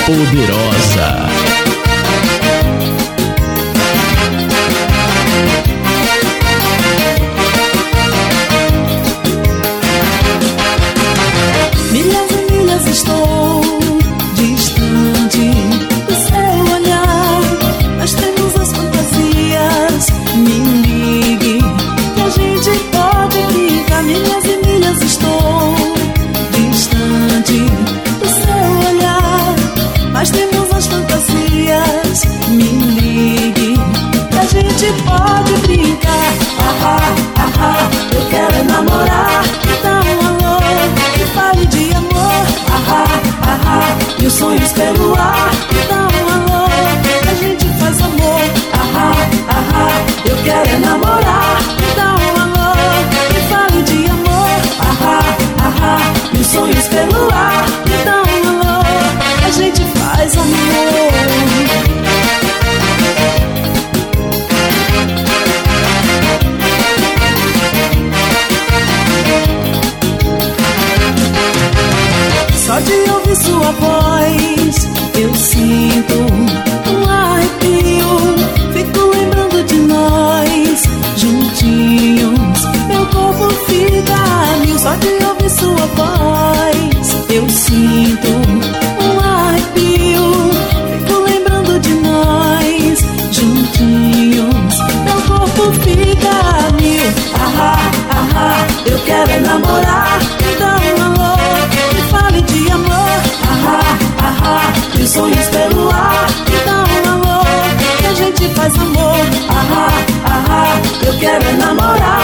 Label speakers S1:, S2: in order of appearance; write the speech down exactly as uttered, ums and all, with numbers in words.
S1: Poderosa.
S2: Milhas e milhas estou distante do seu olhar, mas temos as fantasias. Me ligue que a gente pode brincar. Milhas e milhas estou distante do seu olhar, mas temos as fantasias. Me ligue que a gente pode brincar. Ah, ah, ah, eu quero namorar. Dá um alô e fale de amor. Ah, ah, ah, e os sonhos pelo ar. Dá um alô que a gente faz amor. Ah, ah, ah, eu quero namorar. Dá um alô e fale de amor. Ah, ah, ah, e os sonhos pelo ar. Dá um alô que a gente faz amor. Só de ouvir sua voz eu sinto um arrepio. Fico lembrando de nós juntinhos, meu corpo fica a mil. Só de ouvir sua voz eu sinto um arrepio. Fico lembrando de nós juntinhos, meu corpo fica a mil. Ah, ah, ah, eu quero namorar. Dá um alô e fale de amor. Ah, ah, ah, e os sonhos pelo ar. Dá um alô que a gente faz amor. Ah, ah, ah, eu quero namorar.